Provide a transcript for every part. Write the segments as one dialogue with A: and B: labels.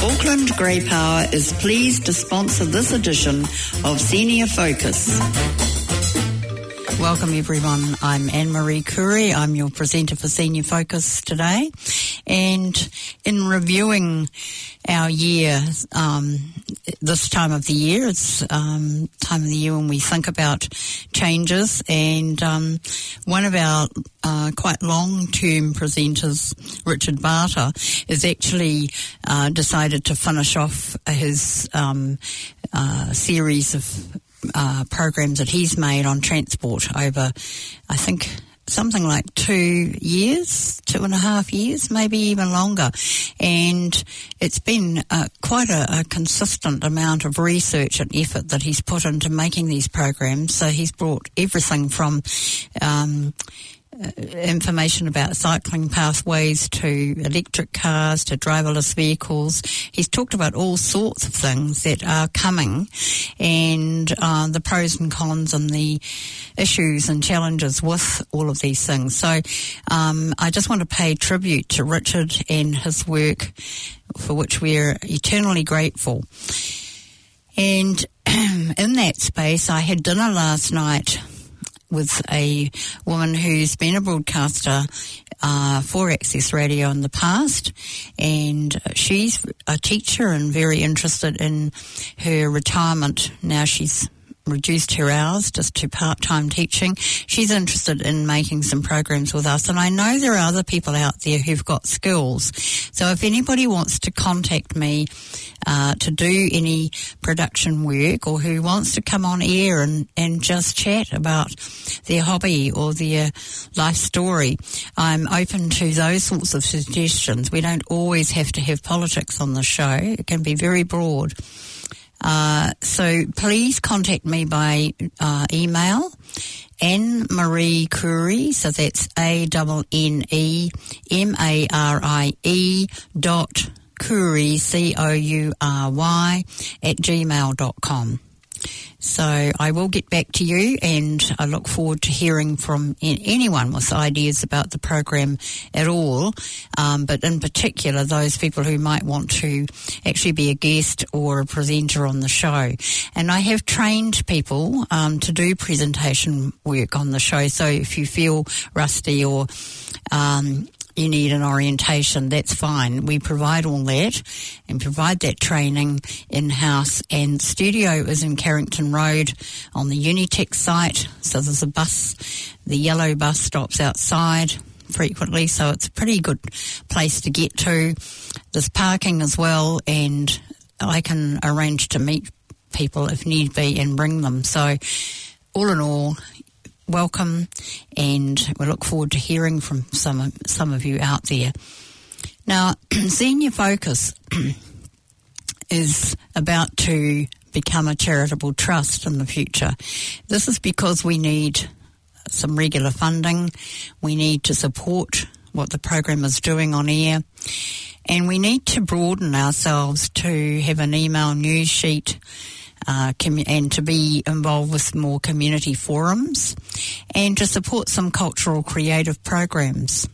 A: Auckland Grey Power is pleased to sponsor this edition of Senior Focus. Welcome everyone, I'm Anne-Marie Curry, I'm your presenter for Senior Focus today, and in reviewing our year, this time of the year, it's time of the year when we think about changes, and one of our quite long-term presenters, Richard Barter, has actually decided to finish off his series of programs that he's made on transport over, I think, something like 2.5 years, maybe even longer. And it's been quite a consistent amount of research and effort that he's put into making these programs. So he's brought everything from information about cycling pathways to electric cars to driverless vehicles. He's talked about all sorts of things that are coming, and the pros and cons and the issues and challenges with all of these things. So I just want to pay tribute to Richard and his work, for which we're eternally grateful. And in that space, I had dinner last night with a woman who's been a broadcaster for Access Radio in the past, and she's a teacher and very interested in her retirement. Now she's reduced her hours just to part-time teaching. She's interested in making some programs with us, and I know there are other people out there who've got skills. So if anybody wants to contact me to do any production work, or who wants to come on air and just chat about their hobby or their life story, I'm open to those sorts of suggestions. We don't always have to have politics on the show. It can be very broad. So please contact me by email, Anne-Marie Curry, so that's ANNEMARIE Curry, COURY, @gmail.com. So I will get back to you, and I look forward to hearing from anyone with ideas about the program at all, but in particular those people who might want to actually be a guest or a presenter on the show. And I have trained people to do presentation work on the show, so if you feel rusty or you need an orientation, that's fine. We provide all that and provide that training in-house. And the studio is in Carrington Road on the Unitech site. So there's a bus, the yellow bus stops outside frequently, so it's a pretty good place to get to. There's parking as well, and I can arrange to meet people if need be and bring them. So all in all, welcome, and we look forward to hearing from some of you out there. Now, Senior Focus is about to become a charitable trust in the future. This is because we need some regular funding. We need to support what the program is doing on air, and we need to broaden ourselves to have an email news sheet, and to be involved with more community forums, and to support some cultural creative programs,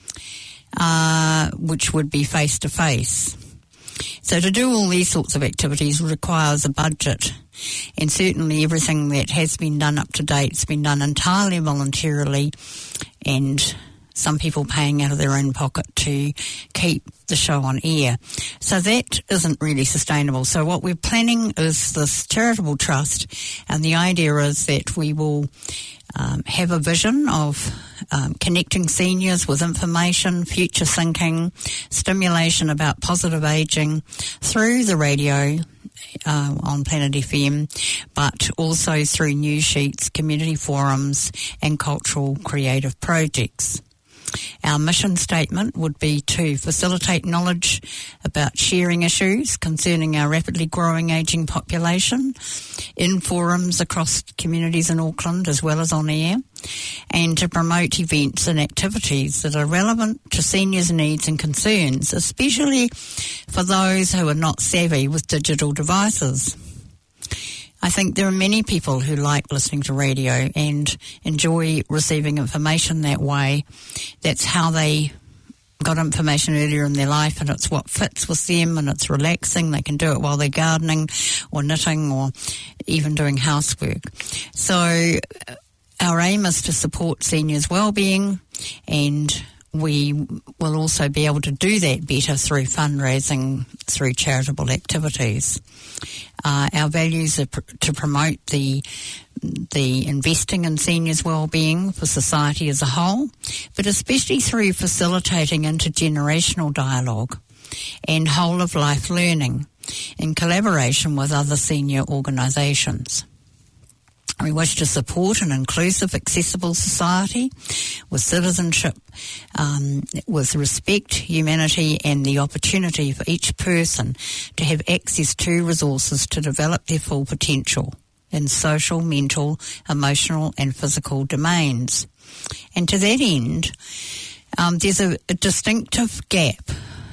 A: which would be face-to-face. So to do all these sorts of activities requires a budget, and certainly everything that has been done up to date has been done entirely voluntarily, and some people paying out of their own pocket to keep the show on air. So that isn't really sustainable. So what we're planning is this charitable trust, and the idea is that we will have a vision of connecting seniors with information, future thinking, stimulation about positive ageing through the radio on Planet FM, but also through news sheets, community forums, and cultural creative projects. Our mission statement would be to facilitate knowledge about sharing issues concerning our rapidly growing ageing population in forums across communities in Auckland as well as on air, and to promote events and activities that are relevant to seniors' needs and concerns, especially for those who are not savvy with digital devices. I think there are many people who like listening to radio and enjoy receiving information that way. That's how they got information earlier in their life and it's what fits with them and it's relaxing. They can do it while they're gardening or knitting or even doing housework. So our aim is to support seniors' wellbeing, and we will also be able to do that better through fundraising, through charitable activities. Our values are to promote the investing in seniors' wellbeing for society as a whole, but especially through facilitating intergenerational dialogue and whole-of-life learning in collaboration with other senior organisations. We wish to support an inclusive, accessible society with citizenship, with respect, humanity and the opportunity for each person to have access to resources to develop their full potential in social, mental, emotional and physical domains. And to that end, there's a distinctive gap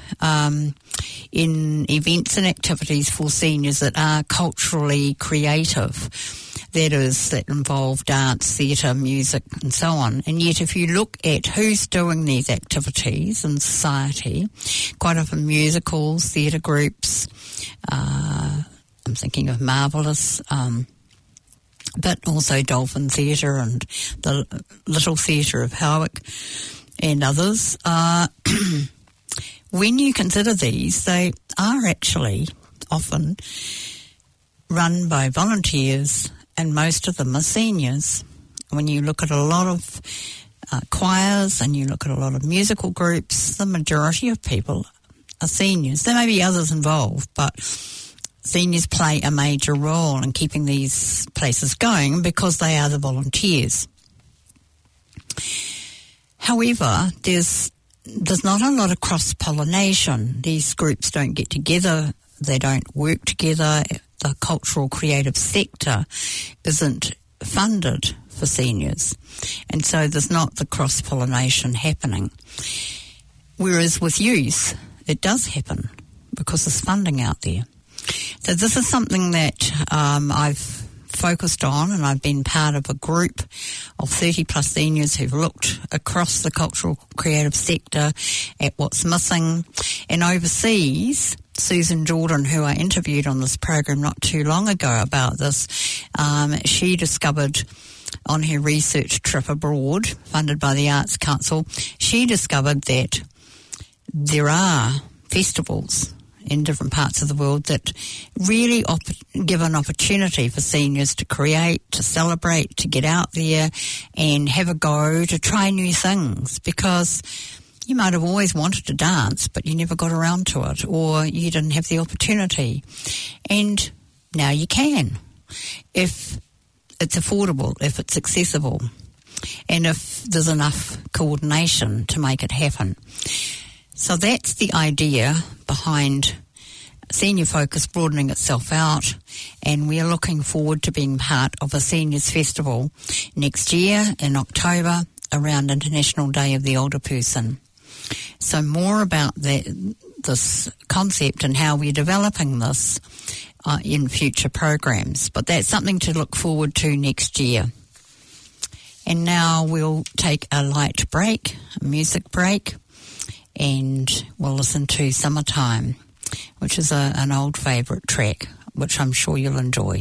A: in events and activities for seniors that are culturally creative. That involve dance, theatre, music and so on. And yet if you look at who's doing these activities in society, quite often musicals, theatre groups, I'm thinking of Marvellous, but also Dolphin Theatre and the Little Theatre of Howick and others. When you consider these, they are actually often run by volunteers, and most of them are seniors. When you look at a lot of choirs and you look at a lot of musical groups, the majority of people are seniors. There may be others involved, but seniors play a major role in keeping these places going because they are the volunteers. However, there's not a lot of cross-pollination. These groups don't get together, they don't work together. The cultural creative sector isn't funded for seniors, and so there's not the cross-pollination happening. Whereas with youth, it does happen because there's funding out there. So this is something that I've focused on, and I've been part of a group of 30 plus seniors who've looked across the cultural creative sector at what's missing. And overseas, Susan Jordan, who I interviewed on this program not too long ago about this, she discovered on her research trip abroad, funded by the Arts Council, she discovered that there are festivals in different parts of the world that really give an opportunity for seniors to create, to celebrate, to get out there and have a go, to try new things, because you might have always wanted to dance, but you never got around to it, or you didn't have the opportunity. And now you can, if it's affordable, if it's accessible, and if there's enough coordination to make it happen. So that's the idea behind Senior Focus broadening itself out, and we are looking forward to being part of a Seniors Festival next year in October around International Day of the Older Person. So more about this concept and how we're developing this in future programs. But that's something to look forward to next year. And now we'll take a light break, a music break, and we'll listen to Summertime, which is an old favourite track, which I'm sure you'll enjoy.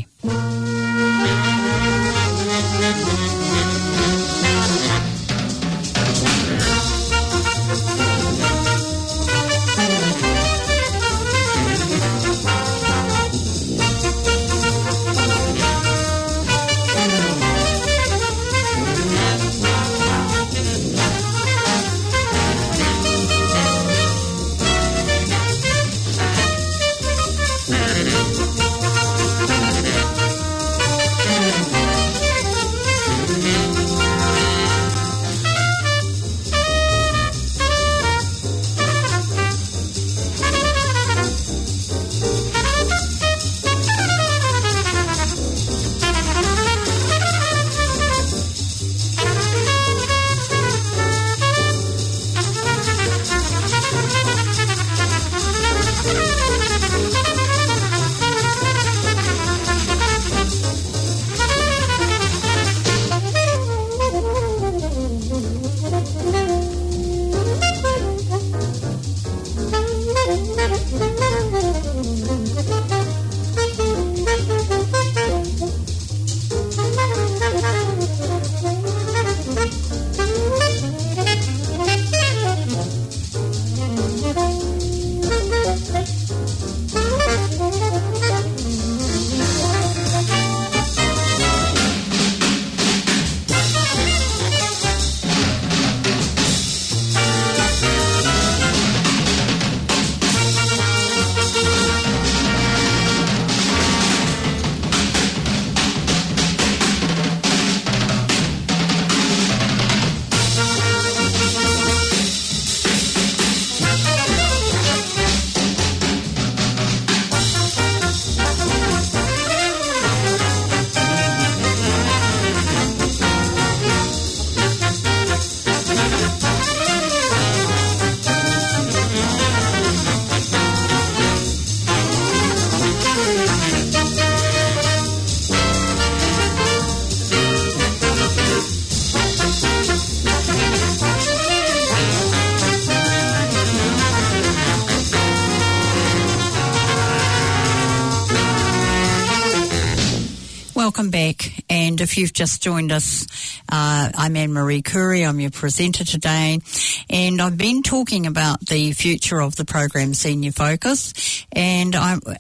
A: welcome back. And if you've just joined us, I'm Anne-Marie Curry. I'm your presenter today. And I've been talking about the future of the program Senior Focus and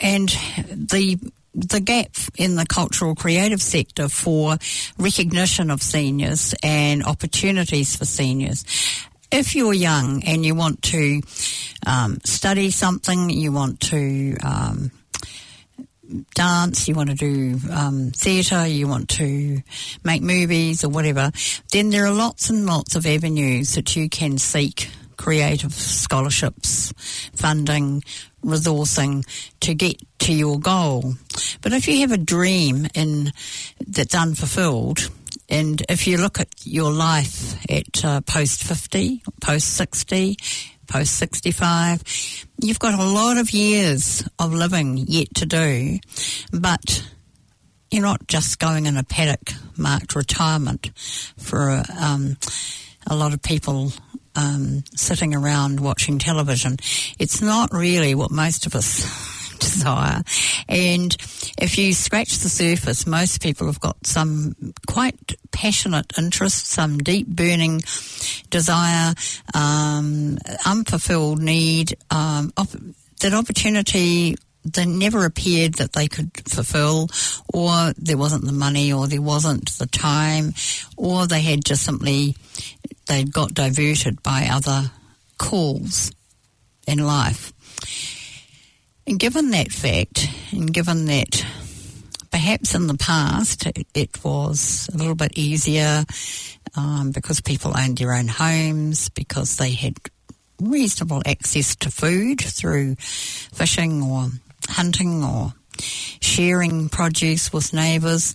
A: the gap in the cultural creative sector for recognition of seniors and opportunities for seniors. If you're young and you want to study something, you want to dance, you want to do theatre, you want to make movies or whatever, then there are lots and lots of avenues that you can seek creative scholarships, funding, resourcing to get to your goal. But if you have a dream that's unfulfilled, and if you look at your life at post 50, post 60, post 65, you've got a lot of years of living yet to do, but you're not just going in a paddock marked retirement for a lot of people sitting around watching television. It's not really what most of us desire. And if you scratch the surface, most people have got some quite passionate interest, some deep burning desire, unfulfilled need, that opportunity that never appeared that they could fulfill, or there wasn't the money, or there wasn't the time, or they had just simply, they got diverted by other calls in life. And given that fact, and given that perhaps in the past it was a little bit easier because people owned their own homes, because they had reasonable access to food through fishing or hunting or sharing produce with neighbours,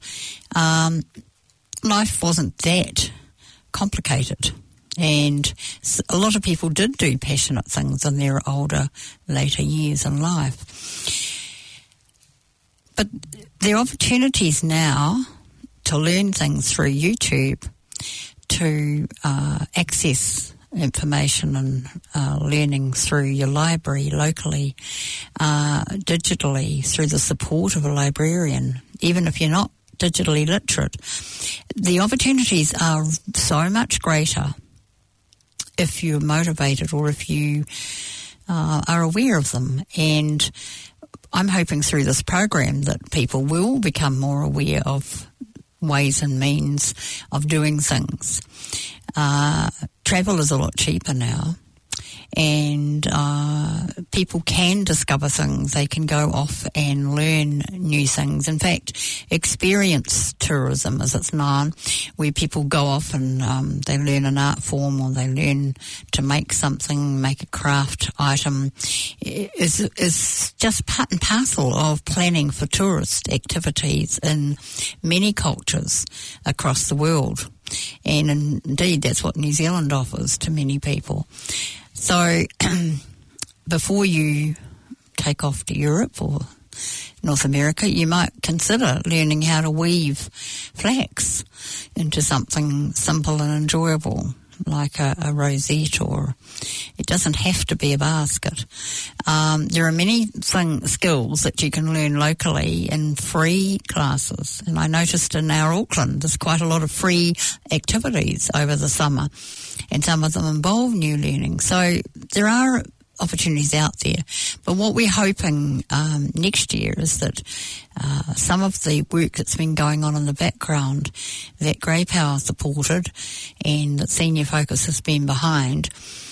A: life wasn't that complicated. And a lot of people did do passionate things in their older, later years in life. But there are opportunities now to learn things through YouTube, to access information and learning through your library locally, digitally, through the support of a librarian, even if you're not digitally literate. The opportunities are so much greater if you're motivated or if you are aware of them. And I'm hoping through this program that people will become more aware of ways and means of doing things. Travel is a lot cheaper now, and people can discover things. They can go off and learn new things. In fact, experience tourism, as it's known, where people go off and they learn an art form, or they learn to make something, make a craft item, is just part and parcel of planning for tourist activities in many cultures across the world. And indeed, that's what New Zealand offers to many people. So before you take off to Europe or North America, you might consider learning how to weave flax into something simple and enjoyable, like a rosette, or it doesn't have to be a basket. There are many skills that you can learn locally in free classes. And I noticed in our Auckland, there's quite a lot of free activities over the summer, and some of them involve new learning. So there are opportunities out there. But what we're hoping next year is that some of the work that's been going on in the background, that Grey Power supported and that Senior Focus has been behind,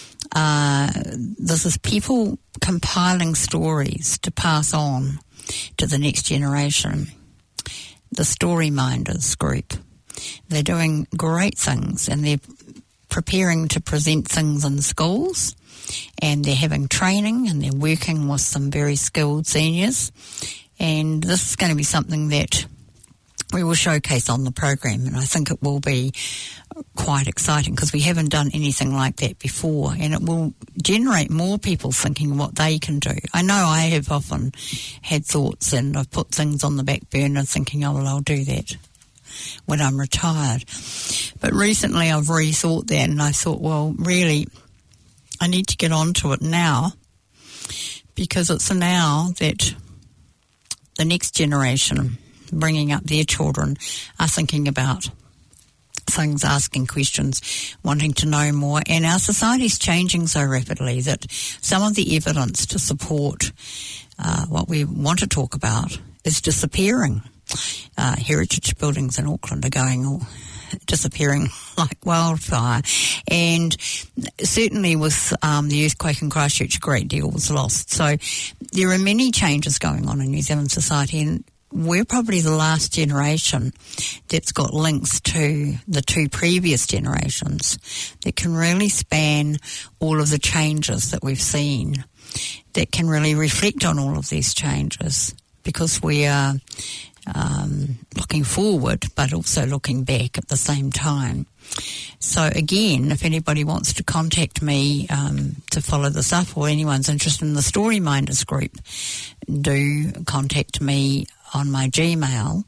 A: this is people compiling stories to pass on to the next generation. The Story Minders group. They're doing great things, and they're preparing to present things in schools, and they're having training, and they're working with some very skilled seniors. And this is going to be something that we will showcase on the program, and I think it will be quite exciting because we haven't done anything like that before, and it will generate more people thinking what they can do. I know I have often had thoughts, and I've put things on the back burner thinking, oh, well, I'll do that when I'm retired. But recently I've rethought that, and I thought, well, really, I need to get onto it now, because it's now that the next generation bringing up their children are thinking about things, asking questions, wanting to know more. And our society's changing so rapidly that some of the evidence to support what we want to talk about is disappearing. Heritage buildings in Auckland are disappearing like wildfire. And certainly with the earthquake in Christchurch, a great deal was lost. So there are many changes going on in New Zealand society, and we're probably the last generation that's got links to the two previous generations that can really span all of the changes that we've seen, that can really reflect on all of these changes, because we are looking forward but also looking back at the same time. So again, if anybody wants to contact me to follow this up, or anyone's interested in the Story Minders group, do contact me on my Gmail,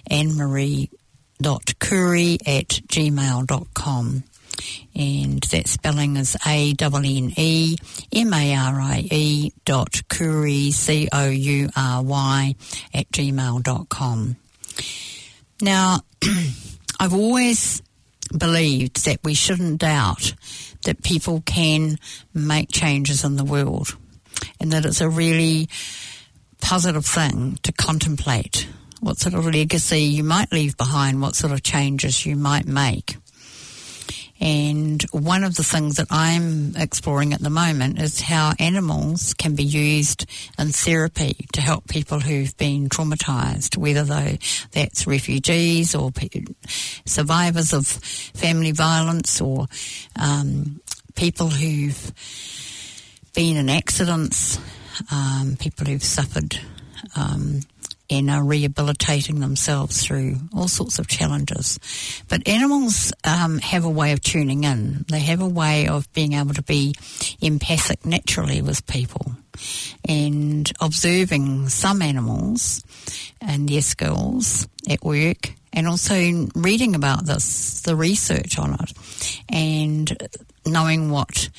A: annemarie.curry@gmail.com. And that spelling is ANNEMARIE.Curry, COURY@gmail.com. Now, I've always believed that we shouldn't doubt that people can make changes in the world, and that it's a really positive thing to contemplate what sort of legacy you might leave behind, what sort of changes you might make. And one of the things that I'm exploring at the moment is how animals can be used in therapy to help people who've been traumatised, whether that's refugees or survivors of family violence, or people who've been in accidents, people who've suffered and are rehabilitating themselves through all sorts of challenges. But animals have a way of tuning in. They have a way of being able to be empathic naturally with people. And observing some animals and their skills at work, and also reading about this, the research on it, and knowing what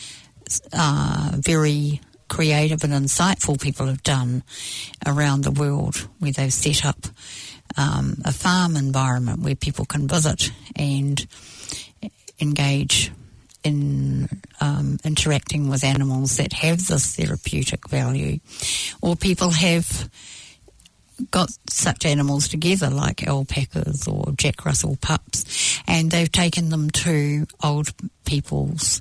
A: very creative and insightful people have done around the world, where they've set up a farm environment where people can visit and engage in interacting with animals that have this therapeutic value. Or people have got such animals together, like alpacas or Jack Russell pups, and they've taken them to old people's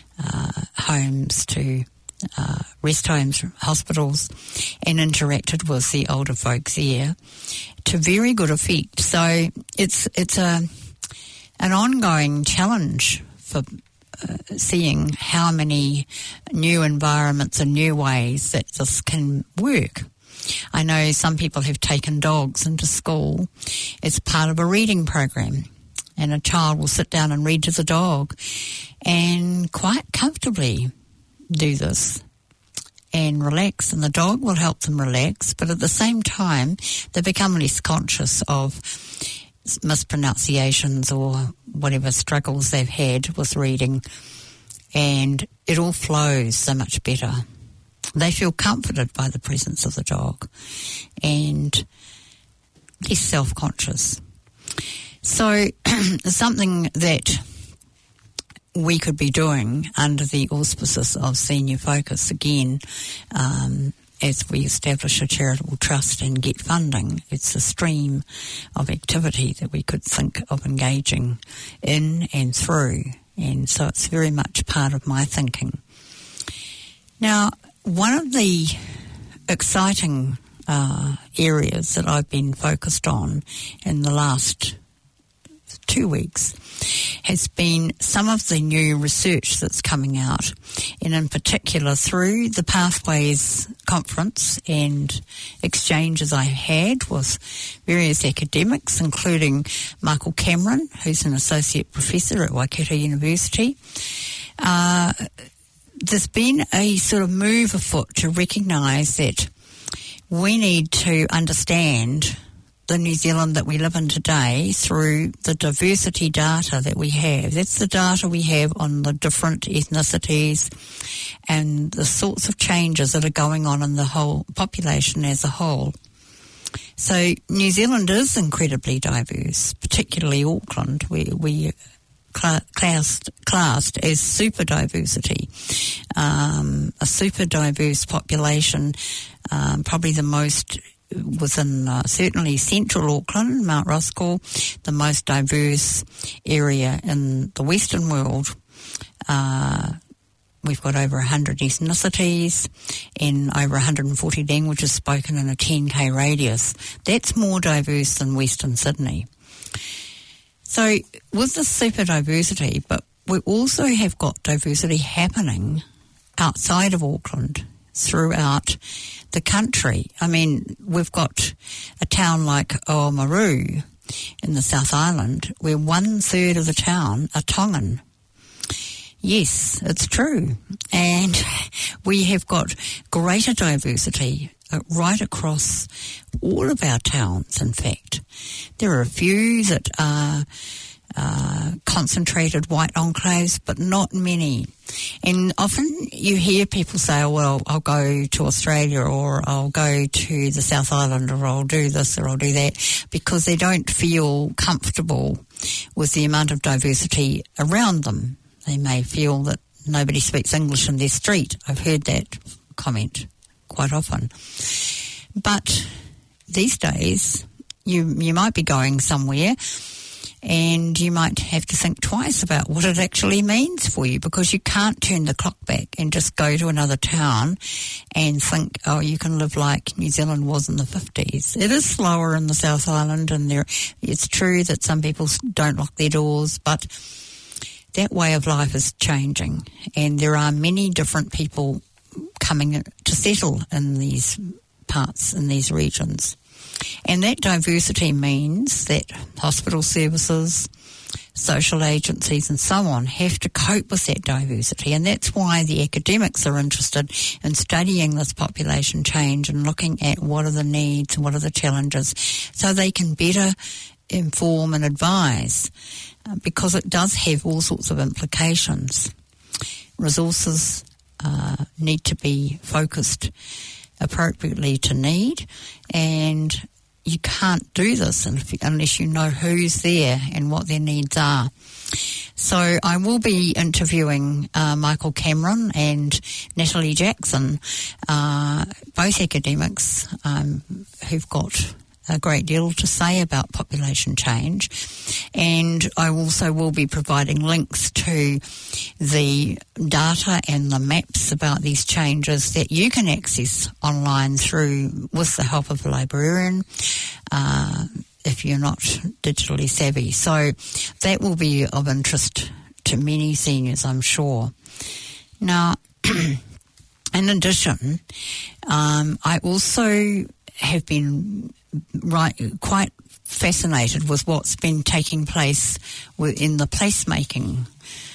A: homes, to rest homes, hospitals, and interacted with the older folks there to very good effect. So it's an ongoing challenge for seeing how many new environments and new ways that this can work. I know some people have taken dogs into school as part of a reading program, and a child will sit down and read to the dog and quite comfortably do this and relax, and the dog will help them relax, but at the same time they become less conscious of mispronunciations or whatever struggles they've had with reading, and it all flows so much better. They feel comforted by the presence of the dog and less self-conscious. So something that we could be doing under the auspices of Senior Focus, again, as we establish a charitable trust and get funding, it's a stream of activity that we could think of engaging in and through. And so it's very much part of my thinking. Now, one of the exciting areas that I've been focused on in the last 2 weeks has been some of the new research that's coming out, and in particular through the Pathways Conference and exchanges I had with various academics, including Michael Cameron, who's an associate professor at Waikato University. There's been a sort of move afoot to recognise that we need to understand the New Zealand that we live in today through the diversity data that we have. That's the data we have on the different ethnicities and the sorts of changes that are going on in the whole population as a whole. So New Zealand is incredibly diverse, particularly Auckland. We classed as super diversity, a super diverse population, probably the most within certainly central Auckland, Mount Roskill, the most diverse area in the Western world. We've got over 100 ethnicities and over 140 languages spoken in a 10k radius. That's more diverse than Western Sydney. So with this super diversity, but we also have got diversity happening outside of Auckland, throughout the country. I mean, we've got a town like Oamaru in the South Island where 1/3 of the town are Tongan. Yes, it's true. And we have got greater diversity right across all of our towns, in fact. There are a few that are concentrated white enclaves, but not many. And often you hear people say, oh, well, I'll go to Australia, or I'll go to the South Island, or I'll do this or I'll do that, because they don't feel comfortable with the amount of diversity around them. They may feel that nobody speaks English in their street. I've heard that comment quite often. But these days, you might be going somewhere and you might have to think twice about what it actually means for you, because you can't turn the clock back and just go to another town and think, oh, you can live like New Zealand was in the 50s. It is slower in the South Island, and it's true that some people don't lock their doors, but that way of life is changing, and there are many different people coming to settle in these parts, in these regions. And that diversity means that hospital services, social agencies and so on have to cope with that diversity, and that's why the academics are interested in studying this population change and looking at what are the needs, what are the challenges, so they can better inform and advise, because it does have all sorts of implications. Resources need to be focused appropriately to need, and you can't do this unless you know who's there and what their needs are. So I will be interviewing Michael Cameron and Natalie Jackson, both academics who've got a great deal to say about population change, and I also will be providing links to the data and the maps about these changes that you can access online with the help of a librarian if you're not digitally savvy. So that will be of interest to many seniors, I'm sure. Now, in addition, I also have been quite fascinated with what's been taking place in the placemaking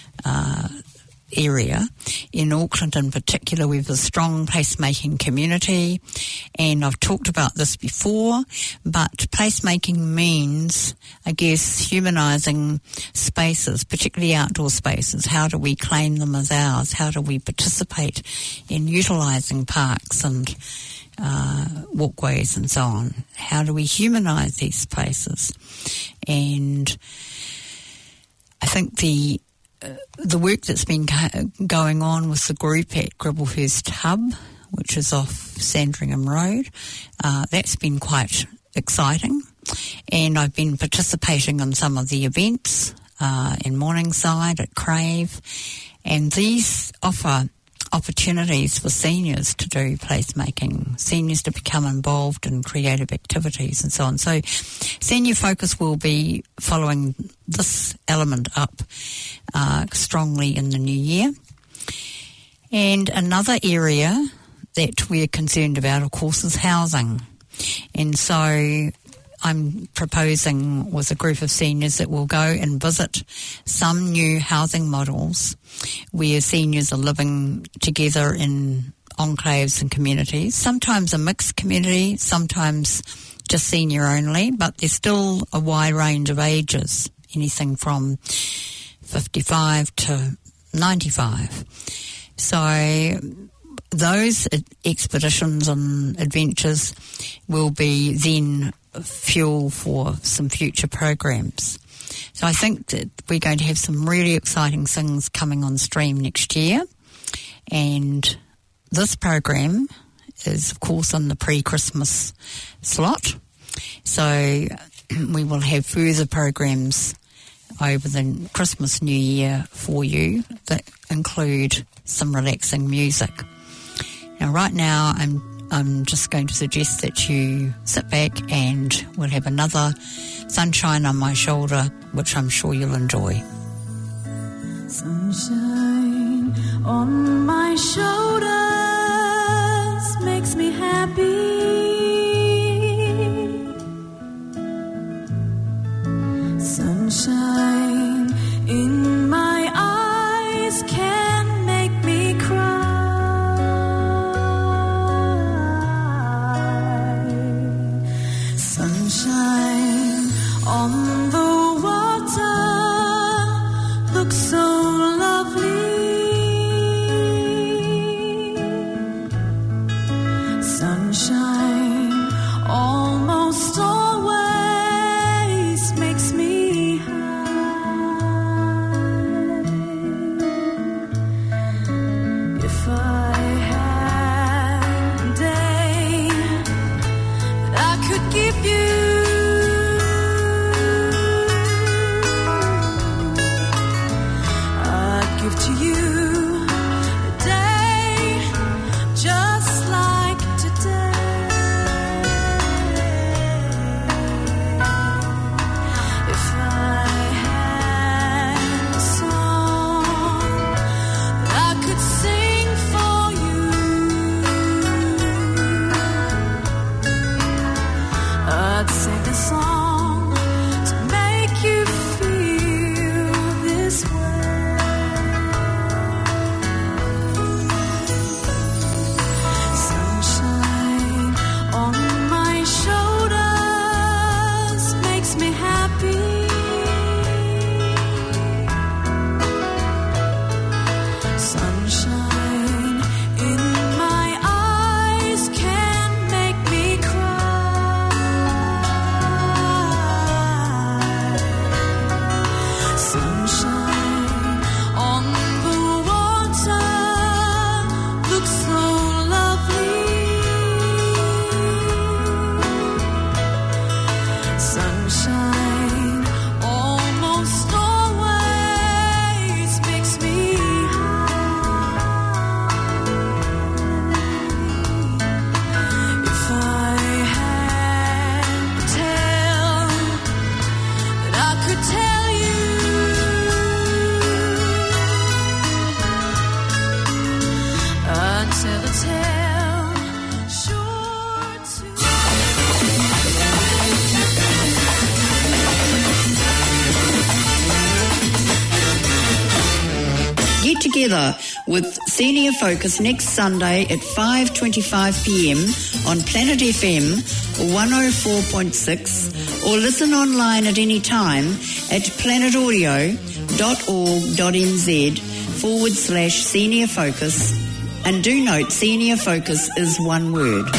A: area. In Auckland in particular, we have a strong placemaking community, and I've talked about this before, but placemaking means, I guess, humanising spaces, particularly outdoor spaces. How do we claim them as ours? How do we participate in utilising parks and walkways and so on? How do we humanise these places? And I think the work that's been going on with the group at Gribblehurst Hub, which is off Sandringham Road, that's been quite exciting. And I've been participating in some of the events in Morningside, at Crave, and these offer opportunities for seniors to do placemaking, seniors to become involved in creative activities and so on. So Senior Focus will be following this element up strongly in the new year. And another area that we're concerned about, of course, is housing. And so I'm proposing with a group of seniors that will go and visit some new housing models where seniors are living together in enclaves and communities, sometimes a mixed community, sometimes just senior only, but there's still a wide range of ages, anything from 55 to 95. So those expeditions and adventures will be then fuel for some future programs. So I think that we're going to have some really exciting things coming on stream next year. And this program is, of course, in the pre-Christmas slot. So we will have further programs over the Christmas New Year for you that include some relaxing music. Now, right now, I'm just going to suggest that you sit back and we'll have another Sunshine on My Shoulder, which I'm sure you'll enjoy.
B: Sunshine on my shoulders makes me happy. Sunshine in my eyes can make me cry. Sunshine on the water looks so lovely. Sunshine almost always makes me high. If I had a day that I could give you, I'd give to you a day just like today. If I had a song that I could sing for you, I'd sing a song to make you feel this way. Sunshine on my shoulders makes me happy. Sunshine in my eyes can make me cry. Sunshine on the water looks so lovely. Sunshine almost always makes me high. If I had a tale that I could tell you, I'd tell a tale sure to.
A: Get together with Senior Focus next Sunday at 5:25 p.m. on Planet FM 104.6 or listen online at any time at planetaudio.org.nz/Senior Focus. And do note, Senior Focus is one word.